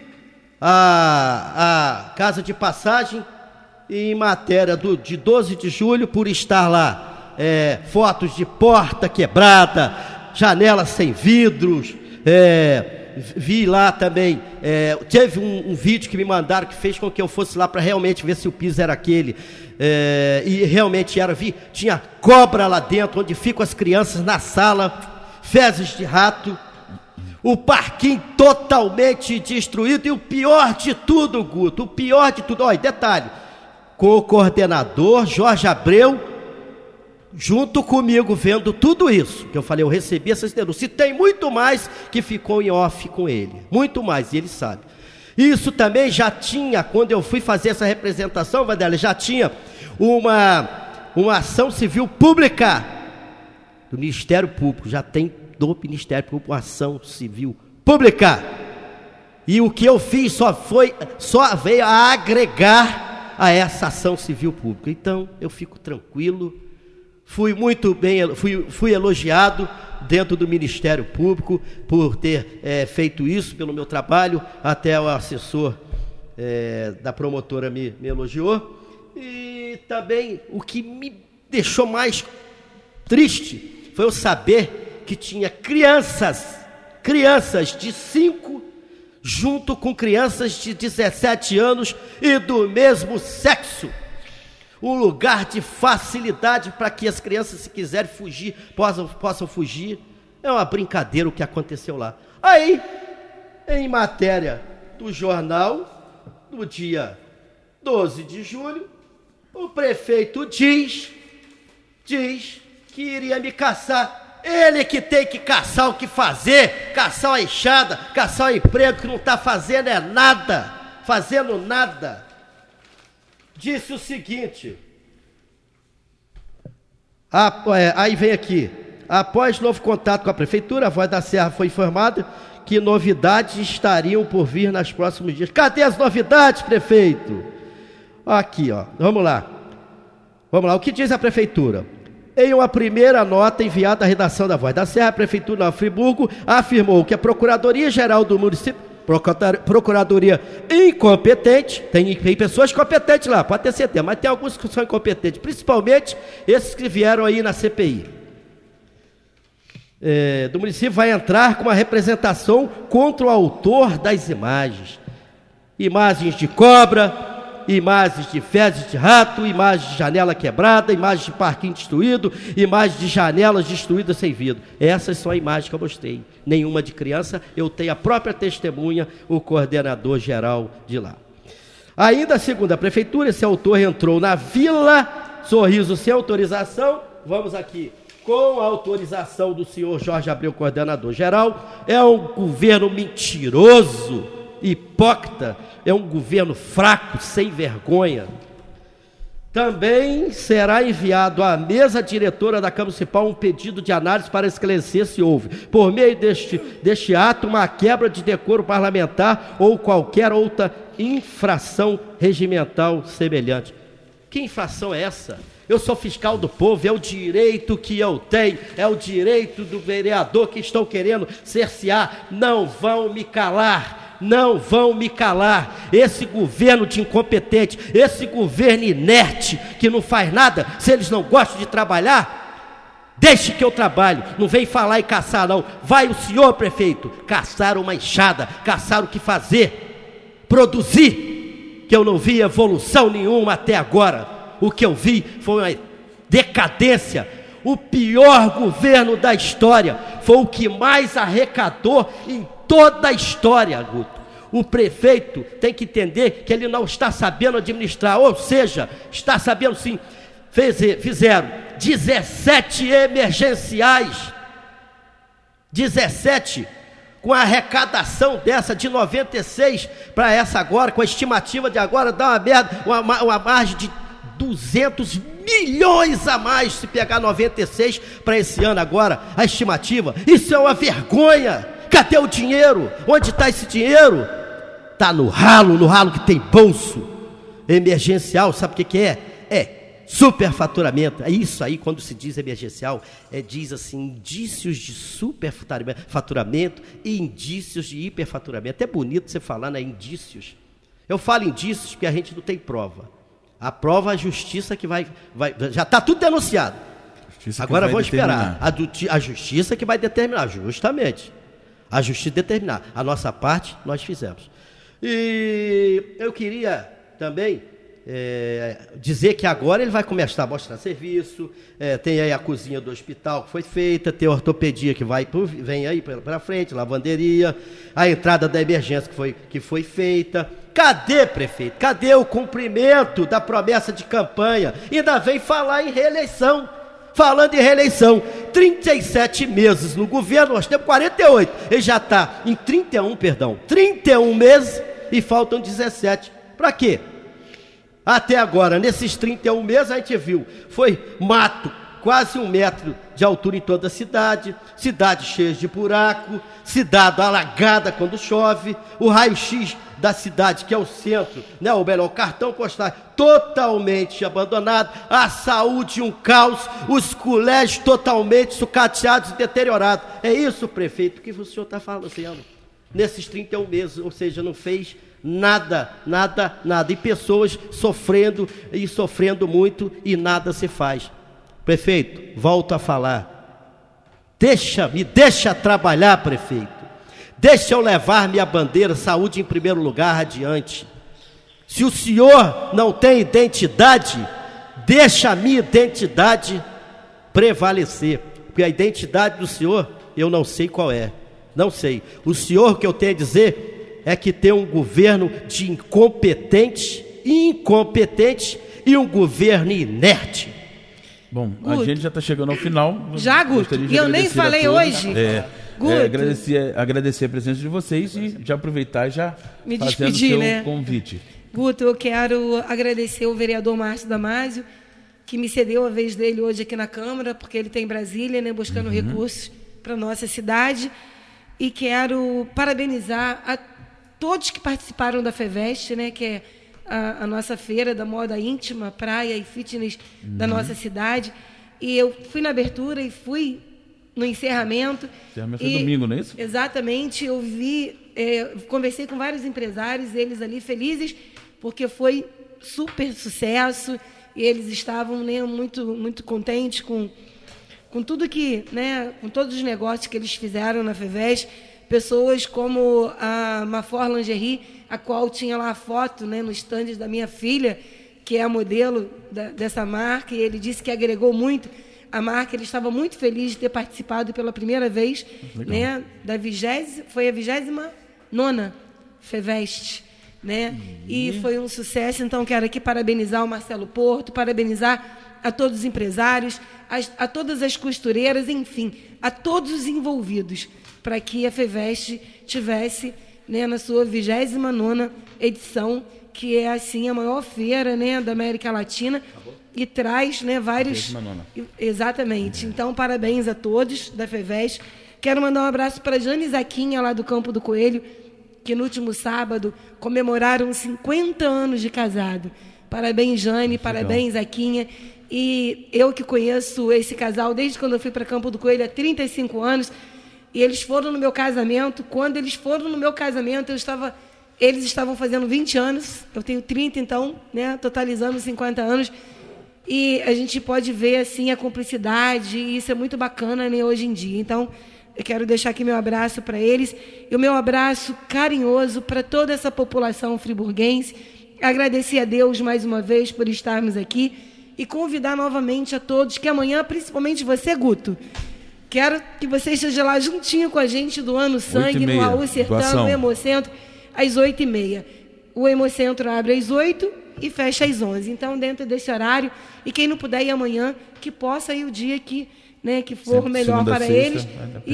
à, à casa de passagem, em matéria do, de doze de julho, por estar lá, é, fotos de porta quebrada, janelas sem vidros, é, vi lá também, é, teve um, um vídeo que me mandaram que fez com que eu fosse lá para realmente ver se o piso era aquele, é, e realmente era, vi, tinha cobra lá dentro, onde ficam as crianças na sala, fezes de rato, o parquinho totalmente destruído, e o pior de tudo, Guto, o pior de tudo, olha, detalhe, com o coordenador Jorge Abreu, junto comigo, vendo tudo isso, que eu falei, eu recebi essas denúncias, e tem muito mais que ficou em off com ele, muito mais, e ele sabe. Isso também já tinha, quando eu fui fazer essa representação, Vanderlei, já tinha uma, uma ação civil pública do Ministério Público, já tem do Ministério Público uma ação civil pública, e o que eu fiz só foi, só veio a agregar a essa ação civil pública, então eu fico tranquilo. Fui muito bem, fui, fui elogiado dentro do Ministério Público por ter é, feito isso pelo meu trabalho, até o assessor é, da promotora me, me elogiou. E também o que me deixou mais triste foi eu saber que tinha crianças, crianças de cinco, junto com crianças de dezessete anos e do mesmo sexo. Um lugar de facilidade para que as crianças, se quiserem fugir, possam, possam fugir. É uma brincadeira o que aconteceu lá. Aí, em matéria do jornal, no dia doze de julho, o prefeito diz, diz que iria me caçar. Ele que tem que caçar o que fazer, caçar uma enxada, caçar um emprego, que não está fazendo é nada, fazendo nada. Disse o seguinte, aí vem aqui, após novo contato com a prefeitura, a Voz da Serra foi informada que novidades estariam por vir nos próximos dias. Cadê as novidades, prefeito? Aqui, ó, vamos lá, vamos lá, o que diz a prefeitura? Em uma primeira nota enviada à redação da Voz da Serra, a Prefeitura de Nova Friburgo afirmou que a Procuradoria-Geral do município, Procuradoria incompetente, tem, tem pessoas competentes lá, pode ter certeza, mas tem alguns que são incompetentes, principalmente esses que vieram aí na C P I, é, do município, vai entrar com uma representação contra o autor das imagens. Imagens de cobra, imagens de fezes de rato, imagens de janela quebrada, imagens de parquinho destruído, imagens de janelas destruídas sem vidro. Essas são as imagens que eu mostrei. Nenhuma de criança, eu tenho a própria testemunha, o coordenador geral de lá. Ainda segundo a prefeitura, esse autor entrou na Vila Sorriso sem autorização. Vamos aqui, com a autorização do senhor Jorge Abreu, coordenador geral. É um governo mentiroso, hipócrita, é um governo fraco, sem vergonha. Também será enviado à mesa diretora da Câmara Municipal um pedido de análise para esclarecer se houve, por meio deste, deste ato, uma quebra de decoro parlamentar ou qualquer outra infração regimental semelhante. Que infração é essa? Eu sou fiscal do povo, é o direito que eu tenho, é o direito do vereador que estão querendo cercear. Não vão me calar. Não vão me calar. Esse governo de incompetente, esse governo inerte, que não faz nada, se eles não gostam de trabalhar, deixe que eu trabalhe, não vem falar e caçar não. Vai o senhor prefeito caçar uma enxada, caçar o que fazer, produzir, que eu não vi evolução nenhuma até agora. O que eu vi foi uma decadência. O pior governo da história, foi o que mais arrecadou em toda a história, Guto. O prefeito tem que entender que ele não está sabendo administrar, ou seja, está sabendo sim. Fez, fizeram dezessete emergenciais, dezessete, com a arrecadação dessa de noventa e seis para essa agora, com a estimativa de agora, dá uma merda, uma, uma margem de duzentos milhões a mais, se pegar noventa e seis para esse ano agora, a estimativa. Isso é uma vergonha. Cadê o dinheiro? Onde está esse dinheiro? Está no ralo, no ralo que tem bolso emergencial. Sabe o que, que é? É superfaturamento. É isso aí, quando se diz emergencial, é, diz assim, indícios de superfaturamento e indícios de hiperfaturamento. É bonito você falar, né? Indícios. Eu falo indícios porque a gente não tem prova. A prova é a justiça que vai... vai já está tudo denunciado. Agora vamos esperar. A, do, a justiça que vai determinar, justamente. A justiça determinar. A nossa parte, nós fizemos. E eu queria também é, dizer que agora ele vai começar a mostrar serviço, é, tem aí a cozinha do hospital que foi feita, tem a ortopedia que vai por, vem aí para frente, lavanderia, a entrada da emergência que foi, que foi feita. Cadê, prefeito? Cadê o cumprimento da promessa de campanha? Ainda vem falar em reeleição. Falando em reeleição, trinta e sete meses no governo, nós temos quarenta e oito, ele já está em trinta e um, perdão, trinta e um meses e faltam dezessete. Para quê? Até agora, nesses trinta e um meses, a gente viu, foi mato, quase um metro de altura em toda a cidade, cidade cheia de buraco, cidade alagada quando chove, o raio-x da cidade, que é o centro, né, ou melhor, o cartão postal totalmente abandonado, a saúde um caos, os colégios totalmente sucateados e deteriorados. É isso, prefeito, que o senhor está falando, senhor? Nesses trinta e um meses, ou seja, não fez nada, nada, nada, e pessoas sofrendo e sofrendo muito e nada se faz. Prefeito, volto a falar, deixa, me deixa trabalhar, prefeito. Deixa eu levar minha bandeira, saúde em primeiro lugar, adiante. Se o senhor não tem identidade, deixa a minha identidade prevalecer, porque a identidade do senhor eu não sei qual é, não sei. O senhor, que eu tenho a dizer é que tem um governo de incompetente, incompetente e um governo inerte. Bom, Guto, a gente já está chegando ao final. Já, Guto, e eu nem falei hoje. É, é, agradecer, agradecer a presença de vocês e já aproveitar e já me fazendo despedir, seu né? convite. Guto, eu quero agradecer o vereador Márcio Damasio, que me cedeu a vez dele hoje aqui na Câmara, porque ele está em Brasília, né, buscando uhum. recursos para a nossa cidade. E quero parabenizar a todos que participaram da FEVEST, né, que é a, a nossa feira da moda íntima, praia e fitness uhum. da nossa cidade. E eu fui na abertura e fui no encerramento. Encerramento foi domingo, não é isso? Exatamente. Eu vi, é, conversei com vários empresários, eles ali felizes, porque foi super sucesso. E eles estavam, né, muito, muito contentes com, com tudo que, né, com todos os negócios que eles fizeram na FEVEST. Pessoas como a Mafor Lingerie, a qual tinha lá a foto, né, no stand da minha filha, que é a modelo da, dessa marca, e ele disse que agregou muito a marca. Ele estava muito feliz de ter participado pela primeira vez, né, da vigésima, foi a vigésima nona FEVEST. Né? Uhum. E foi um sucesso. Então quero aqui parabenizar o Marcelo Porto, parabenizar a todos os empresários, a, a todas as costureiras, enfim, a todos os envolvidos, para que a FEVEST tivesse, né, na sua vigésima nona edição, que é assim a maior feira, né, da América Latina. Acabou. E traz, né, vários... Exatamente. Então parabéns a todos da FEVEST. Quero mandar um abraço para a Jane Zaquinha, lá do Campo do Coelho, que no último sábado comemoraram cinquenta anos de casado. Parabéns, Jane, parabéns, Zaquinha. E eu que conheço esse casal desde quando eu fui para Campo do Coelho, há trinta e cinco anos, e eles foram no meu casamento. Quando eles foram no meu casamento, eu estava, eles estavam fazendo vinte anos, eu tenho trinta, então, né, totalizando cinquenta anos, e a gente pode ver assim a cumplicidade, e isso é muito bacana, né, hoje em dia. Então, eu quero deixar aqui meu abraço para eles e o meu abraço carinhoso para toda essa população friburguense. Agradecer a Deus mais uma vez por estarmos aqui e convidar novamente a todos que amanhã, principalmente você, Guto, quero que você esteja lá juntinho com a gente doando sangue no Raul Sertão, no Hemocentro, às oito e meia. O Hemocentro abre às oito e fecha às onze. Então, dentro desse horário, e quem não puder ir amanhã, que possa ir o dia que... Né, que for sempre melhor para sexta, eles.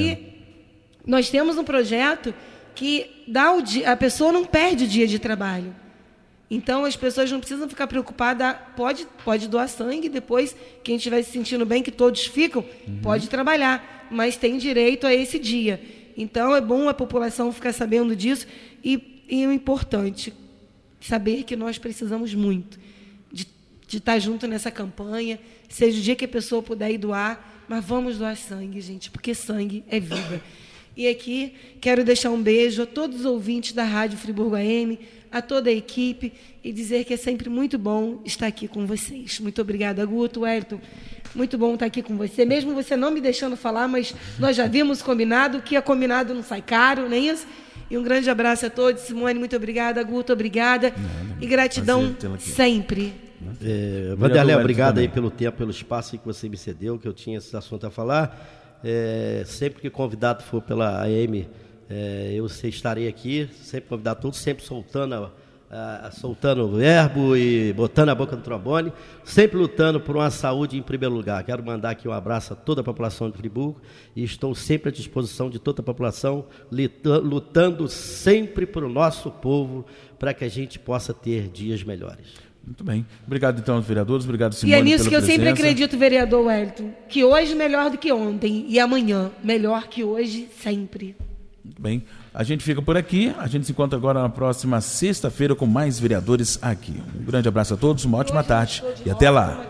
E nós temos um projeto que dá o dia, a pessoa não perde o dia de trabalho. Então as pessoas não precisam ficar preocupadas, pode, pode doar sangue, depois quem estiver se sentindo bem, que todos ficam, uhum. pode trabalhar, mas tem direito a esse dia. Então é bom a população ficar sabendo disso e, e é importante saber que nós precisamos muito de, de estar junto nessa campanha, seja o dia que a pessoa puder ir doar. Mas vamos doar sangue, gente, porque sangue é vida. E aqui quero deixar um beijo a todos os ouvintes da Rádio Friburgo A M, a toda a equipe, e dizer que é sempre muito bom estar aqui com vocês. Muito obrigada, Guto, Wellington. Muito bom estar aqui com você. Mesmo você não me deixando falar, mas nós já vimos combinado, o que é combinado não sai caro, não é isso? E um grande abraço a todos. Simone, muito obrigada. Guto, obrigada. E gratidão sempre. É, Vanderlei, obrigado aí pelo tempo, pelo espaço que você me cedeu, que eu tinha esse assunto a falar. É, sempre que convidado for pela A M, é, eu estarei aqui, sempre convidado todos, sempre soltando, a, a, soltando o verbo e botando a boca no trombone, sempre lutando por uma saúde em primeiro lugar. Quero mandar aqui um abraço a toda a população de Friburgo e estou sempre à disposição de toda a população, lutando sempre por o nosso povo, para que a gente possa ter dias melhores. Muito bem. Obrigado, então, aos vereadores. Obrigado, Simone, e é nisso que eu presença. sempre acredito, vereador Wellington, que hoje melhor do que ontem e amanhã melhor que hoje sempre. Muito bem. A gente fica por aqui. A gente se encontra agora na próxima sexta-feira com mais vereadores aqui. Um grande abraço a todos, uma ótima tarde e até lá.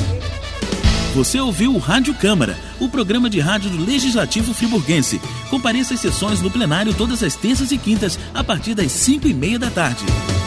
Você ouviu o Rádio Câmara, o programa de rádio do Legislativo Friburguense. Compareça às sessões no plenário todas as terças e quintas, a partir das cinco e meia da tarde.